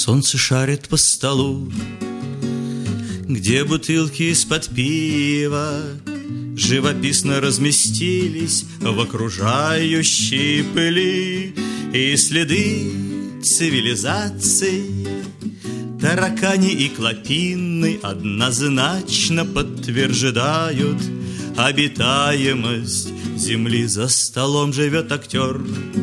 Солнце шарит по столу, где бутылки из-под пива живописно разместились в окружающей пыли, и следы цивилизации, таракани и клопины однозначно подтверждают обитаемость земли. За столом живет актер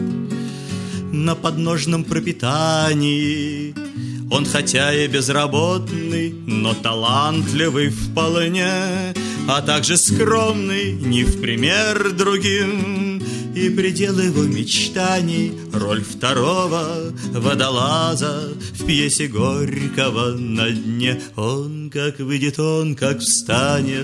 на подножном пропитании. Он хотя и безработный, но талантливый вполне, а также скромный, не в пример другим. И предел его мечтаний — роль второго водолаза в пьесе Горького «На дне». Он как выйдет, он как встанет,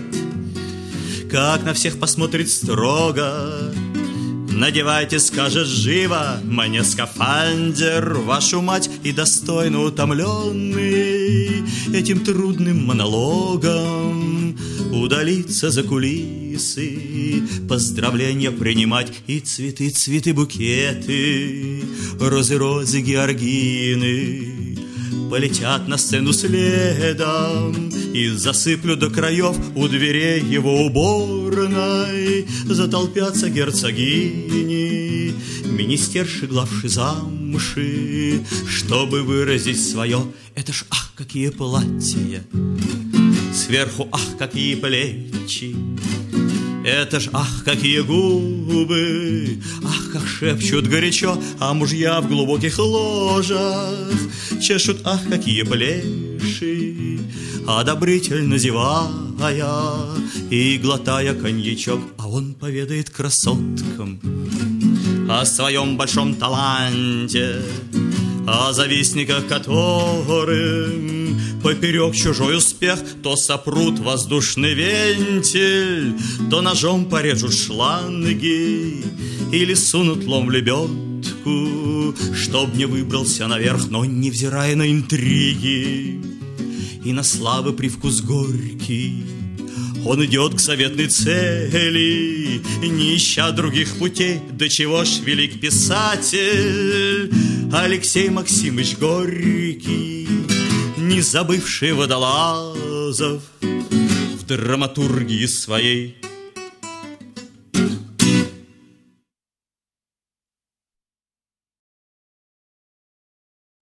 как на всех посмотрит строго. Надевайте, скажет живо, мне скафандр, вашу мать, и достойно утомленный этим трудным монологом удалиться за кулисы, поздравления принимать и цветы, цветы, букеты, розы, розы, георгины полетят на сцену следом и засыплют до краев у дверей его уборной. Затолпятся герцогини, министерши, главши замши, чтобы выразить свое. Это ж ах, какие платья, сверху ах, какие плечи, это ж ах, какие губы, ах, как шепчут горячо, а мужья в глубоких ложах чешут, ах, какие плеши, одобрительно зевая и глотая коньячок. А он поведает красоткам о своем большом таланте, о завистниках, которым поперек чужой успех то сопрут воздушный вентиль, то ножом порежут шланги или сунут лом в лебедку, чтоб не выбрался наверх. Но, невзирая на интриги и на славы привкус горький, он идет к заветной цели, не ища других путей. До чего ж велик писатель Алексей Максимыч Горький, не забывший водолазов в драматургии своей.